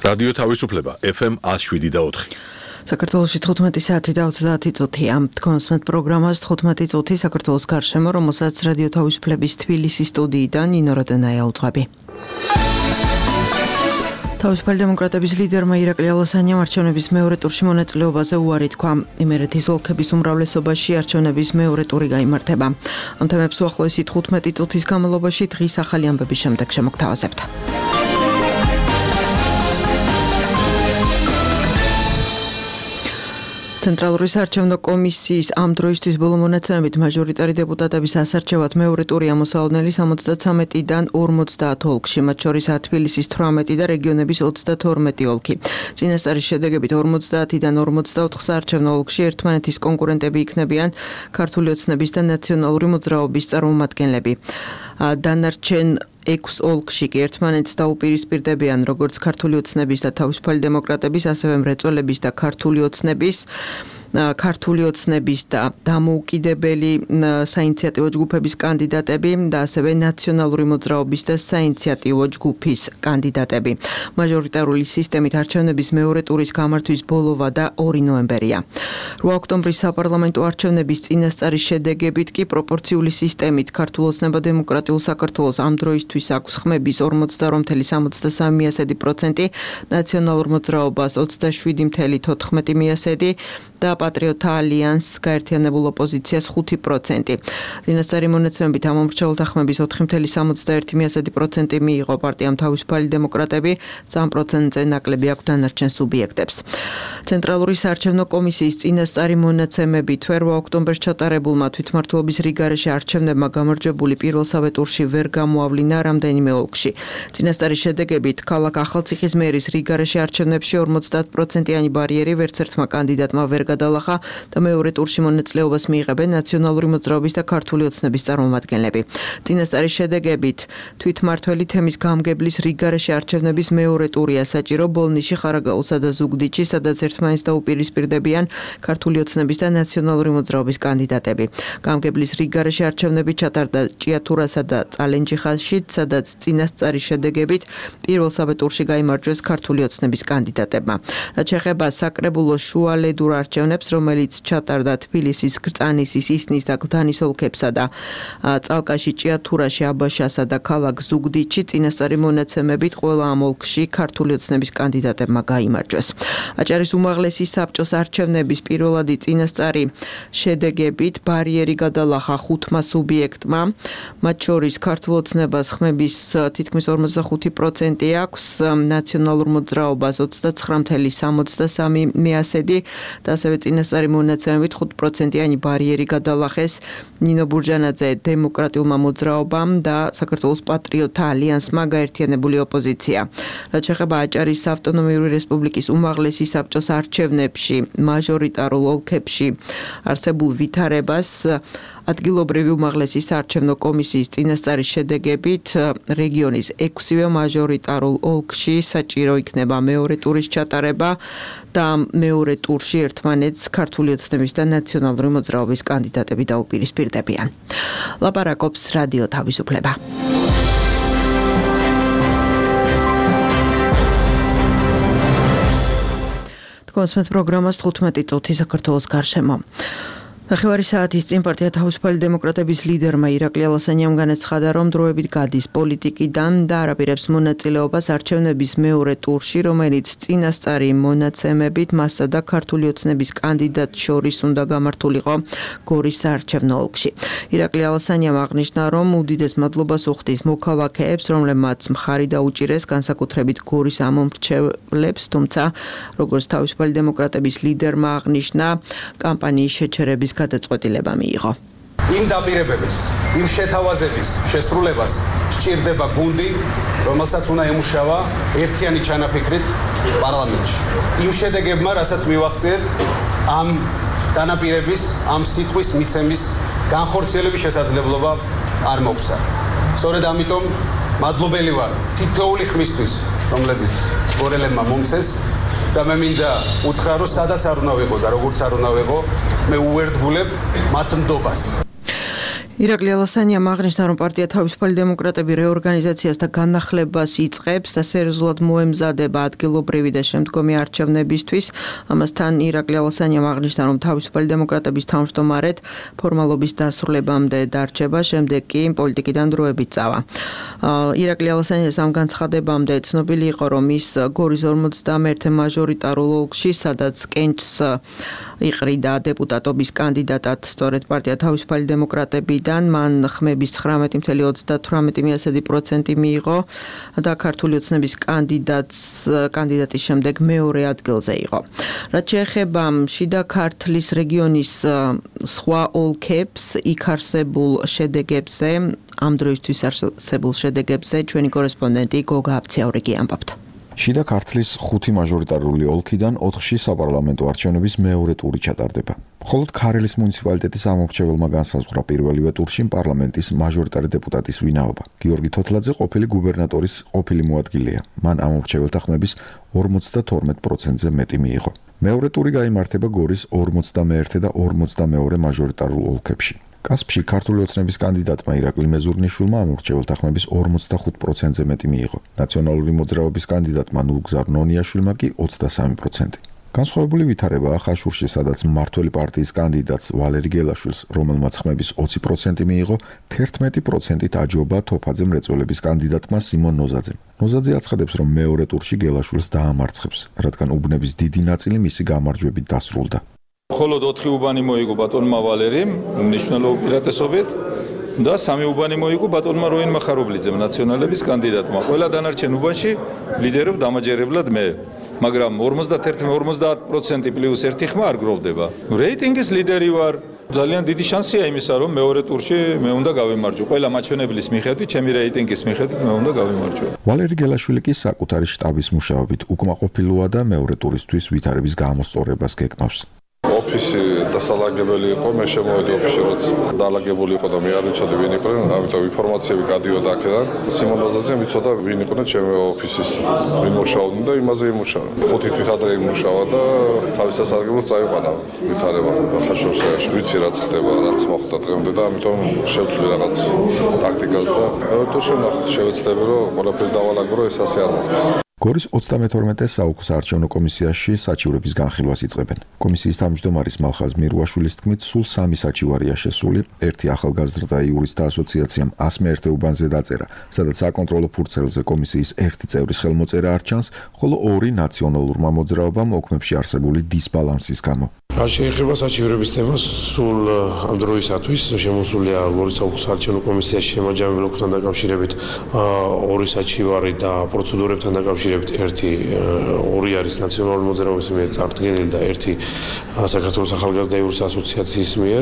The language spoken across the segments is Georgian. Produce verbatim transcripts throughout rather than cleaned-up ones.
რადიო თავისუფლება ეფ ემ one oh seven და four. საქართველოში თხუთმეტი საათი და ოცდაათი წუთია. Თქვენსმეთ პროგრამას თხუთმეტი წუთი საქართველოს გარშემო, რომელსაც რადიო თავისუფლების თბილისის სტუდიიდან ნინო როდენაია უძღვები. თავისუფალი დემოკრატების ლიდერმა ირაკლი ალასანიამ არჩევნების მეორე ტურში მონაწილეობაზე უარი თქვა. იმერეთის ოლქების უმრავლესობაში არჩევნების მეორე ტური გაიმართება. ამ თემებს უახლოესი თხუთმეტი წუთის განმავლობაში დღის ახალი ამბების შემდეგ შემოგთავაზებთ. ცენტრალური საარჩევნო კომისიის ამ დროისთვის ბოლო მონაცემებით მაჟორიტარი დეპუტატების ასარჩევად მეორე ტური ამოსაოდნელი სამოცდათრამეტიდან ორმოცდაათ ოლქში, მათ შორისაა თბილისის თვრამეტი და რეგიონების ოცდათორმეტი ოლქი. წინასწარის შედეგებით ორმოცდაათიდან ორმოცდაოთხ საარჩევნო ოლქში ერთმანეთის კონკურენტები იქნებიან ქართული ოცნების და ნაციონალური მოძრაობის წარმომადგენლები. დანარჩენ ექვს ოლქში კი ერთმანეთს დაუპირისპირდებიან როგორც ქართული ოცნების და თავისუფალი დემოკრატების, ასევე მრეწველების და ქართული ოცნების ქართული ოცნების და დამოუკიდებელი საინიციატივო ჯგუფების კანდიდატები და ასევე ნაციონალური მოძრაობის და საინიციატივო ჯგუფის კანდიდატები. მაჟორიტარული სისტემით არჩევნების მეორე ტურის გამართვის ბოლოვა და ორი ნოემბერია. რვა ოქტომბრის საპარლამენტო არჩევნების წინასწარის შედეგებით კი პროპორციული სისტემით ქართულ ოცნება-დემოკრატიულ საქართველოს ამ დროისთვის აქვს ხმების ორმოცდაორი ფاصლე სამოცდასამი პროცენტი, ნაციონალურ მოძრაობას ოცდაშვიდი ფاصლე თოთხმეტი და პატრიოტთა ალიანსს გაერთიანებულ ოპოზიციას ხუთი პროცენტი. წინასწარი მონაცემებით ამ მომრჩეველთა ხმების ოთხი ფاصლე სამოცდაერთი პროცენტი მიიღო პარტიამ თავისუფალი დემოკრატები, სამ პროცენტზე ნაკლები აქვს დანარჩენ სუბიექტებს. ცენტრალური საარჩევნო კომისიის წინასწარი მონაცემებით რვა ოქტომბერს ჩატარებულმა თვითმმართველობის რიგარეშე არჩევნებმა გამარჯვებული პირველსავე ტურში ვერ გამოავლინა რამდენიმე ოლქში. წინასწარის შედეგებით ქალაქ ახალციხის მერის რიგარეშე არჩევნებში ორმოცდაათ პროცენტიანი ბარიერი ვერც ერთმა კანდიდატმა ვერ გადალახა და მეორე ტურში მონაწილეობას მიიღებენ ნაციონალური მოძრაობის და ქართული ოცნების წარმომადგენლები. წინასწარის შედეგებით თვითმმართველი თემის გამგებლის რიგარეშე არჩევნების მეორე ტურია საჭირო ბოლნიში, ხარაგაულსა და ზუგდიდში, სადაც ერთმანეთს დაუპირისპირდებიან ქართული ოცნების და ნაციონალური მოძრაობის კანდიდატები. გამგებლის რიგარეშე არჩევნები ჩატარდა ჭიათურასა და წალენჯიხაში, სადაც წინასწარის შედეგებით პირველსავე ტურში გაიმარჯვეს ქართული ოცნების კანდიდატებმა. რაც შეეხება საკრებულოს შუალედურ არჩევნებს, რომელიც ჩატარდა თბილისის, გრწანისის, ისნის და გდანის ოლქებსა და წალკაში, ჭიათურაში, აბაშასა და ქალაქ ზუგდიდში, წინასწარი მონაცემებით ყველა ამ ოლქში ქართული ოცნების კანდიდატებმა გაიმარჯვეს. აჭარის უმაღლესი საბჭოს არჩევნების პირველადი წინასწარი შედეგებით ბარიერი გადალახა ხუთმა სუბიექტმა, მათ შორის ქართულ ოცნებას ხმების თითქმის ორმოცდახუთი პროცენტი აქვს, ნაციონალურ მოძრაობას ოცდაცხრა ფاصლე სამოცდასამი და ასევე წინასწარი მონაცემებით ხუთ პროცენტიანი ბარიერი გადალახეს ნინო ბურჯანაძე დემოკრატიულმა მოძრაობამ და საქართველოს პატრიოტთა ალიანსმა გაერთიანებული ოპოზიცია. რაც შეეხება აჭარის ავტონომიური რესპუბლიკის უმაღლესი საბჭოს არჩევნებში მაჟორიტარულ ოლქებში არსებულ ვითარებას ადგილობრივი უმაღლესი საარჩევნო კომისიის წინასწარის შედეგებით რეგიონის ექვსივე მაჟორიტარულ ოლქში საჭირო იქნება მეორე ტურის ჩატარება და მეორე ტურში ერთმანეთს ქართული ოცნების და ნაციონალური მოძრაობის კანდიდატები დაუპირისპირდებიან. ლაპარაკობს რადიო თავისუფლება. თქვენსმეთ პროგრამას თხუთმეტი წუთი საქართველოს გარშემო. ნახევარი საათის წინ პარტია თავისუფალი დემოკრატების ლიდერმა ირაკლი ალასანიამ განაცხადა, რომ დროებით გადის პოლიტიკიდან და არაპირებს მონაწილეობას არჩევნების მეორე ტურში, რომელიც წინასწარი მონაცემებით მასა და ქართული ოცნების კანდიდატ შორის უნდა გამართულიყო გორის საარჩევნო ოლქში. ირაკლი ალასანიამ აღნიშნა, რომ უდიდეს მადლობას უხდის მოქალაქეებს, რომლებმაც მხარი დაუჭირეს განსაკუთრებით გორის ამომრჩევლებს, თუმცა როგორც თავისუფალი დემოკრატების ლიდერმა აღნიშნა, კამპანიის შეჩერების გადაწყვეტილება მიიღო. იმ დაპირებების, იმ შეთავაზების შესრულებას სჭირდება გუნდი, რომელსაც უნდა ემუშავა ერთიანი ჩანაფიქრით პარლამენტში. იმ შედეგებმა, რასაც მივახციეთ, ამ დანაპირების, ამ სიტყვის მიცემის განხორციელების შესაძლებლობა არ მოგვცა. სწორედ ამიტომ მადლობელი ვარ თითოეული ხმისთვის, რომლებიც გორელებმა მომცეს და მე მინდა უთხრა, რომ სადაც არ უნდა ვიყო და როგორც არ უნდა ვიყო, მე უერთგულებ მათ ნდობას. ირაკლი ალასანიამ აღნიშნა, რომ პარტია თავისუფალი დემოკრატები რეორგანიზაციას და განახლებას იწყებს და სერიოზულად მოემზადება ადგილობრივი და შემდგომი არჩევნებისთვის. ამასთან ირაკლი ალასანიამ აღნიშნა, რომ თავისუფალი დემოკრატების თავმჯდომარედ ფორმალობის დასრულებამდე დარჩება, შემდეგ კი პოლიტიკიდან დროებით წავა. ირაკლი ალასანიას ამ განცხადებამდე ცნობილი იყო, რომ ის გორის ორმოცდამეერთე მაჟორიტარულ ოლქში, სადაც კენჭს იყრიდა დეპუტატობის კანდიდატად სწორედ პარტია თავისუფალი დემოკრატები მან ხმების ცხრამეტი წუთი ოცდათვრამეტი პროცენტი მიიღო და ქართული ოცნების კანდიდატს კანდიდატის შემდეგ მეორე ადგილზე იყო. რაც შეეხება შიდა ქართლის რეგიონის სხვა ოლქებს, იქ არსებულ შედეგებზე, ამ დროისთვის არსებულ შედეგებზე ჩვენი კორესპონდენტი გოგა აბციაურიგი ამბობთ. შიდა ქართლის ხუთი მაჟორიტარული ოლქიდან ოთხში საპარლამენტო არჩევნების მეორე ტური ჩატარდება. მხოლოდ ქარელის მუნიციპალიტეტის ამორჩეველმა განსაზღვრა პირველივე ტურში პარლამენტის მაჟორიტარი დეპუტატის ვინაობა. გიორგი თოთლაძე ყოფილი გუბერნატორის ყოფილი მოადგილეა. მან ამორჩეველთა ხმების ორმოცდათორმეტ პროცენტზე მეტი მიიღო. მეორე ტური გაიმართება გორის ორმოცდამეერთე და ორმოცდამეორე მაჟორიტარულ ოლქებში. კასპში ქართული ოცნების კანდიდატმა ირაკლი მეზურნიშვილმა ამორჩეველთა ხმების ორმოცდახუთ პროცენტზე მეტი მიიღო. ნაციონალური მოძრაობის კანდიდატმა ნულგზარ ნონიაშვილმა კი ოცდასამი პროცენტი. განსხვავებული ვითარებაა ხაშურში, სადაც მმართველი პარტიის კანდიდატს ვალერი გელაშვილს, რომელმაც ხმების ოცი პროცენტი მიიღო, თერთმეტი პროცენტით აჯობა თოფაძე მრეწველების კანდიდატმა სიმონ ნოზაძემ. ნოზაძე აცხადებს, რომ მეორე ტურში გელაშვილს დაამარცხებს, რადგან უბნების დიდი ნაწილი მისი გამარჯვებით დასრულდა. მხოლოდ ოთხი უბანი მოიგო ბატონმა ვალერიმ, უმნიშვნელო უპირატესობით და სამი უბანი მოიგო ბატონმა როინ მახარობლიძემ, ნაციონალების კანდიდატმა. ყველა დანარჩენ უბანში ლიდერობ დამაჯერებლად მე. მაგრამ ორმოცდაერთი ორმოცდაათ პროცენტი პლუს ერთი ხმა არ გროვდება. რეიტინგის ლიდერი ვარ. ძალიან დიდი შანსია იმისა, რომ მეორე ტურში მე უნდა გავიმარჯვო. ყველა მაჩვენებლის მიხედვით, ჩემი რეიტინგის მიხედვით მე უნდა გავიმარჯვო. ვალერი გელაშვილი კი საკუთარი შტაბის მუშაობით უკმაყოფილოა და მეორე ტურისთვის ვითარების გამოსწორებას გეკნავს. ოფისი დასალაგებელი იყო, მე შემოვედი ოფისში, როცა დალაგებული იყო და მე არ ვიცოდი ვინ იყო, ამიტომ ინფორმაციები გადიოდა აქედან. სიმონ ნოზაძემ იცოდა ვინ იყო და ჩემი ოფისის მიმუშავდნენ და იმაზე იმუშავა. ხუთი თვით ადრე იმუშავა და თავის სასარგებლოდ წაიყვანა ვითარება ხაშურში. ვიცი რაც ხდება, რაც მოხდა დღემდე და ამიტომ შევცვლი რაღაც ტაქტიკას და თუ შევნახოთ, შევეცდები რომ ყველაფერი დავალაგრო, ეს ასე არ მოხდეს. გორის ოცდამეთორმეტე საოლქო არჩევნო კომისიაში საჩივრების განხილვას იწყებენ. კომისიის თავმჯდომარის მალხაზ მირუაშვილის თქმით, სულ სამი საჩივარია შესული, ერთი ახალგაზრდა იურისტთა ასოციაციამ ასმე ერთ უბანზე დაწერა, სადაც საკონტროლო ფურცელზე კომისიის ერთი წევრის ხელმოწერა არ ჩანს, ხოლო ორი ნაციონალურმა მოძრაობამ ოკმებში არსებული დისბალანსის გამო. რაც შეეხება საჩივრების თემას, სულ ამ დროისათვის შემოსულია გორის საოლქო არჩევნო კომისიაში შემაჯამებულ ოლქთან დაკავშირებით ორი საჩივარი და პროცედურებთან დაკავშირებით ერთი ორი არის ნაციონალური მოძრაობის მიერ წარდგენილი და ერთი საქართველოს ახალგაზრდა იურისტთა ასოციაციის მიერ.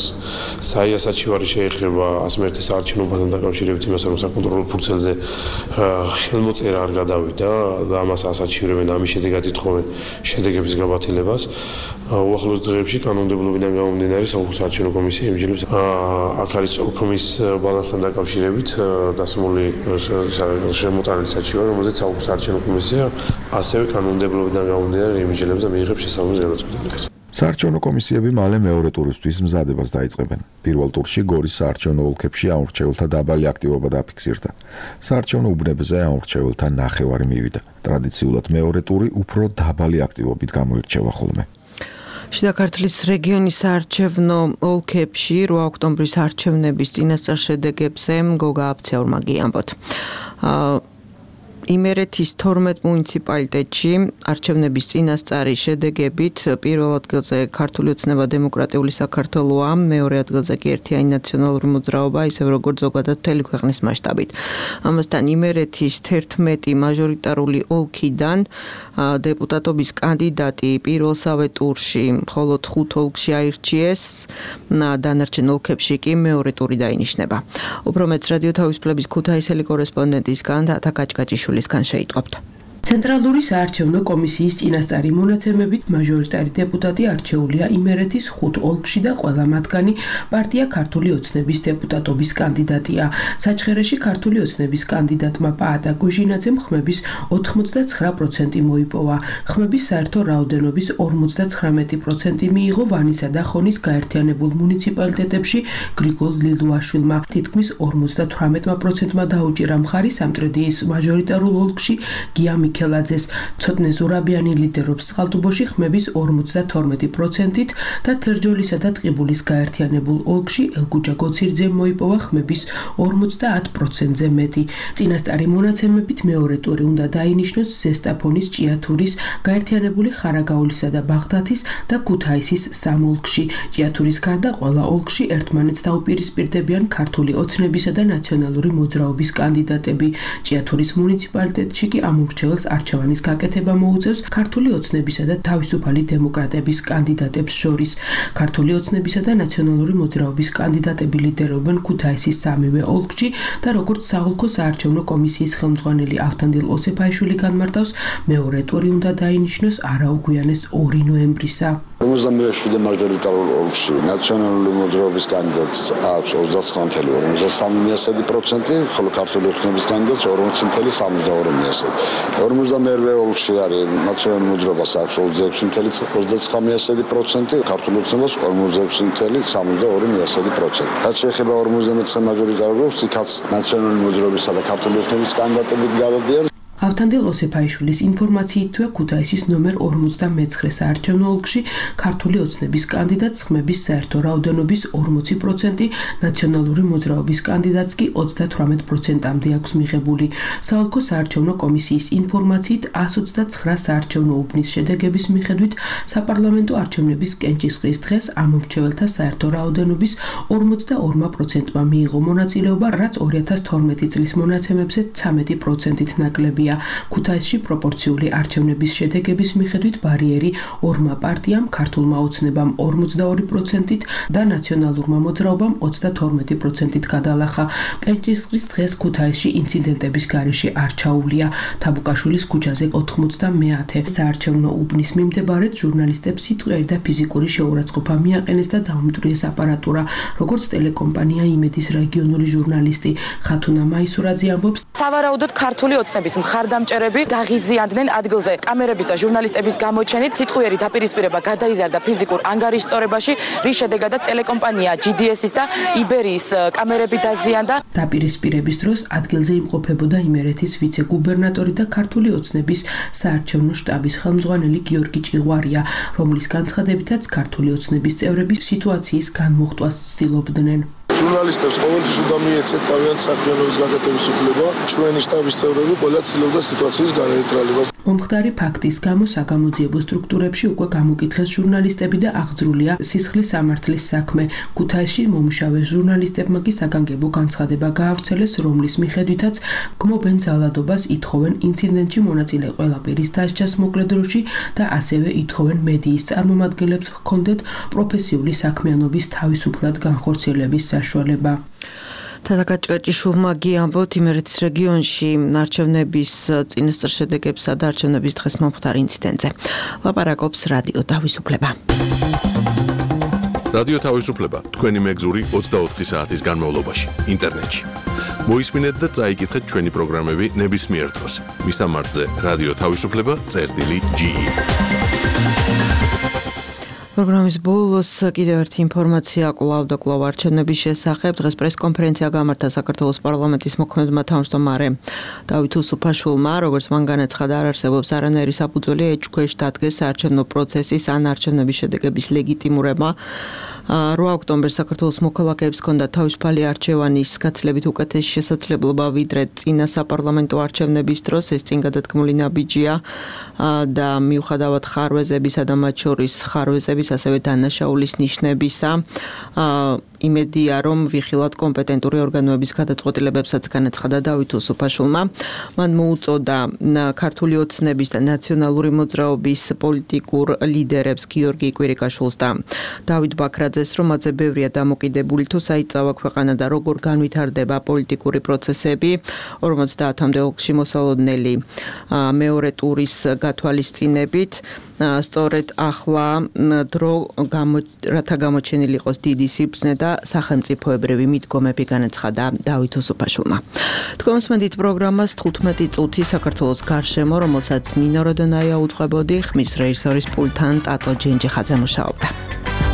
საია საჩივარი შეეხება ასმე ერთის არჩევნო უბანთან დაკავშირებით იმას, რომ საკონტროლო ფურცელზე ხელმოწერა არ გადავიდა და ამას ასაჩივრებენ და ამის შედეგად ითხოვენ შედეგების გაბათილებას. უახლოს დღეებში კანონმდებლობიდან გამომდინარე საოლქო არჩევნო კომისია იმჯერებს აქ არის ოკმის ბალანსთან დაკავშირებით დასმული შემოტანილი საჩივარი, რომელზეც საოლქო არჩევნო კომისია ასევე კანონმდებლობიდან გამომდინარე იმჯერებს და მიიღებს შესაბამის გადაწყვეტილებას. საარჩევნო კომისიები მალე მეორე ტურისთვის მზადებას დაიწყებენ. პირველ ტურში გორის საარჩევნო ოლქებში ამორჩეველთა დაბალი აქტივობა დაფიქსირდა. საარჩევნო უბნებზე ამორჩეველთა ნახევარი მივიდა. ტრადიციულად მეორე ტური უფრო დაბალი აქტივობით გამოირჩევა ხოლმე. შიდა ქართლის რეგიონის საარჩევნო ოლქებში რვა ოქტომბრის არჩევნების წინასწარ შედეგებზე გოგა აბციაურმა ამბობთ. იმერეთის თორმეტ მუნიციპალიტეტში არჩევნების წინასწარი შედეგებით პირველ ადგილზე ქართული ოცნება დემოკრატიული საქართველოა, მეორე ადგილზე კი ერთიანი ნაციონალური მოძრაობა, ისევ როგორც ზოგადად მთელი ქვეყნის მასშტაბით. ამასთან იმერეთის თერთმეტი მაჟორიტარული ოლქიდან დეპუტატობის კანდიდატი პირველსავე ტურში მხოლოდ ხუთ ოლქში აირჩიეს, დანარჩენ ოლქებში კი მეორე ტური დაინიშნება. უფრო მეტს რადიო თავისუფლების ქუთაისელი კორესპონდენტისგან და კაჭკაჭიშვილისგან შეიტყობთ. ცენტრალური საარჩევნო კომისიის წინასწარი მონაცემებით მაჟორიტარი დეპუტატი არჩეულია იმერეთის ხუთ ოლქში და ყველა მათგანი პარტია ქართული ოცნების დეპუტატობის კანდიდატია. საჩხერეში ქართული ოცნების კანდიდატმა პაატა გუჟინაძემ ხმების ოთხმოცდაცხრა პროცენტი მოიპოვა. ხმების საერთო რაოდენობის ორმოცდაცხრამეტი პროცენტი მიიღო ვანისა და ხონის გაერთიანებულ მუნიციპალიტეტებში გრიგოლ ლილუაშვილმა. თითქმის ორმოცდათვრამეტ პროცენტმა დაუჭირა მხარი სამტრედიის მაჟორიტარულ ოლქში გია მიქელაძეს. ცოტნე ზურაბიანი ლიდერობს წყალტუბოში ხმების ორმოცდათორმეტი პროცენტით და თერჯოლისა და ტყიბულის გაერთიანებულ ოლქში ელგუჯა გოცირძემ მოიპოვა ხმების ორმოცდაათ პროცენტზე მეტი. წინასწარი მონაცემებით მეორე ტური უნდა დაინიშნოს ზესტაფონის, ჭიათურის, გაერთიანებული ხარაგაულისა და ბაღდათის და ქუთაისის სამ ოლქში. ჭიათურის გარდა ყველა ოლქში ერთმანეთს დაუპირისპირდებიან ქართული ოცნებისა და ნაციონალური მოძრაობის კანდიდატები. ჭიათურის მუნიციპალიტეტში კი ამ მურჩეველს არჩევანის გაკეთება მოუწევს ქართული ოცნებისა და თავისუფალი დემოკრატების კანდიდატებს შორის. ქართული ოცნებისა და ნაციონალური მოძრაობის კანდიდატები ლიდერობენ ქუთაისის სამივე ოლქში და როგორც საოლქო საარჩევნო კომისიის ხელმძღვანელი ავთანდილ ოსეფაიშვილი განმარტავს, მეორე ტური უნდა დაინიშნოს არაუგვიანეს ორი ნოემბრისა. ორმოცდამეშვიდე მაჟორიტარულ ოლქში ნაციონალური მოძრაობის კანდიდატს აქვს ოცდაცხრა წუთი ორმოცდასამი პროცენტი, ხოლო ქართული ოცნების კანდიდატს ორმოცი წუთი სამოცდაორი პროცენტი. ორმოცდამერვე ოლქში არის ნაციონალური მოძრაობას აქვს ოცდაექვსი წუთი ოცდაცხრა პროცენტი, ქართული ოცნებას ორმოცდაექვსი წუთი სამოცდაორი პროცენტი. რაც შეეხება ორმოცდამეცხრე მაჟორიტარულ ოლქს, იქაც ნაციონალური მოძრაობისა და ქართული ოცნების კანდიდატები გადადიან. ავთანდილ ოსეფაიშვილის ინფორმაციითვე ქუთაისის ნომერ ორმოცდამეცხრე საარჩევნო ოლქში ქართული ოცნების კანდიდატს ხმების საერთო რაოდენობის ორმოცი პროცენტი, ნაციონალური მოძრაობის კანდიდატს კი ოცდათვრამეტ პროცენტამდე აქვს მიღებული. საოლქო საარჩევნო კომისიის ინფორმაციით ას ოცდაცხრა საარჩევნო უბნის შედეგების მიხედვით საპარლამენტო არჩევნების კენჭისყრის დღეს ამ მომრჩეველთა საერთო რაოდენობის ორმოცდაორმა პროცენტმა მიიღო მონაწილეობა, რაც ორი ათას თორმეტი წლის მონაცემებზე ცამეტი პროცენტით ნაკლებია. ქუთაისში პროპორციული არჩევნების შედეგების მიხედვით ბარიერი ორმა პარტიამ, ქართულმა ოცნებამ ორმოცდაორი პროცენტით და ნაციონალურმა მოძრაობამ ოცდათორმეტი პროცენტით გადალახა. კენჭისყრის დღეს ქუთაისში ინციდენტების გარეშე არ ჩაუვლია. თაბუკაშვილის ქუჩაზე ოთხმოცდამეათე საარჩევნო უბნის მიმდებარედ ჟურნალისტებს სიტყვიერი და ფიზიკური შეურაცხყოფა მიაყენეს და დაუმტვრიეს აპარატურა, როგორც ტელეკომპანია იმედის რეგიონული ჟურნალისტი ხათუნა მაისურაძე ამბობს. სავარაუდოდ ქართული ოცნების მხარდამჭერები გაღიზიანდნენ ადგილზე. კამერების და ჟურნალისტების გამოჩენით სიტყვიერი დაპირისპირება გადაიზარდა ფიზიკურ ანგარიშწორებაში, რის შედეგადაც ტელეკომპანია ჯი დი ეს-ის და იბერიის კამერები დაზიანდა. დაპირისპირების დროს ადგილზე იმყოფებოდა იმერეთის ვიცე-გუბერნატორი და ქართული ოცნების საარჩევნო შტაბის ხელმძღვანელი გიორგი ჭიღვარია, რომლის განცხადებითაც ქართული ოცნების წევრები სიტუაციის განმოხტვას ცდილობდნენ. ჟურნალისტებს ყოველთვის უნდა მიეცეთ თავიანთი საქმიანობის გაკეთების უფლება. ჩვენი შტაბის წევრები ყველა ცდილობდა სიტუაციის განეიტრალებას. მომხდარი ფაქტის გამო საგამოძიებო სტრუქტურებში უკვე გამოკითხეს ჟურნალისტები და აღძრულია სისხლის სამართლის საქმე. ქუთაისში მომუშავე ჟურნალისტებმა კი საგანგებო განცხადება გაავრცელეს, რომლის მიხედვითაც გმობენ ძალადობას, ითხოვენ ინციდენტში მონაწილე ყველა პირის დასჯას მოკლე დროში და ასევე ითხოვენ მედიის წარმომადგენლებს ჰქონდეთ პროფესიული საქმიანობის თავისუფლად განხორციელების საშუალება. თათა გაჭკაჭიშვილმა გიამბოთ იმერეთის რეგიონში არჩევნების წინასწარ შედეგებსა და არჩევნების დღეს მომხდარ ინციდენტზე. ლაპარაკობს რადიო თავისუფლება. რადიო თავისუფლება თქვენი მეგზური ოცდაოთხი საათის განმავლობაში ინტერნეტში. მოისმინეთ და წაიკითხეთ ჩვენი პროგრამები ნებისმიერ დროს. მისამართზე რადიო თავისუფლება წერტილი ჯი ი. პროგრამის ბოლოს კიდევ ერთი ინფორმაცია კვლავ და კვლავ არჩევნების შესახებ. დღეს პრესკონფერენცია გამართა საქართველოს პარლამენტის მოქმედმა თავმჯდომარე დავით უსუფაშვილმა, როგორც მან განაცხადა, არ არსებობს არანაირი საფუძველი ეჭქვეშ დადგეს საარჩევნო პროცესის ან არჩევნების შედეგების ლეგიტიმურება. რვა ოქტომბერს საქართველოს მოქალაქეებს ჰქონდა თავისუფალი არჩევანის გაცილებით უკეთესი შესაძლებლობა ვიდრე წინა საპარლამენტო არჩევნების დროს. ეს წინ გადადგმული ნაბიჯია და მიუხედავად ხარვეზებისა და მათ შორის ხარვეზების ასევე დანაშაულის ნიშნებისა, იმედია, რომ ვიხილავთ კომპეტენტური ორგანოების გადაწყვეტილებებსაც განაცხადა დავით უსუფაშვილმა. მან მოუწოდა ქართული ოცნების და ნაციონალური მოძრაობის პოლიტიკურ ლიდერებს გიორგი კვირიკაშვილს და დავით ბაქრაძეს, რომ მათზე ბევრია დამოკიდებული თუ საიწავა ქვეყანა და როგორ განვითარდება პოლიტიკური პროცესები. ორმოცდაათამდე ოლქში მოსალოდნელი მეორე ტურის გათვალისწინებით. სწორედ ახლა დრო რათა გამოჩენილი იყოს დიდი სიბრძნე და სახელმწიფოებრივი მიდგომები, განაცხადა დავით უსუფაშვილმა. თქვენსმენდით პროგრამას თხუთმეტი წუთი საქართველოს გარშემო, რომელსაც ნინო როდონაია უძღვებოდი, ხმის რეჟისორის პულტთან ტატო ჯენჯიხაძე მუშაობდა.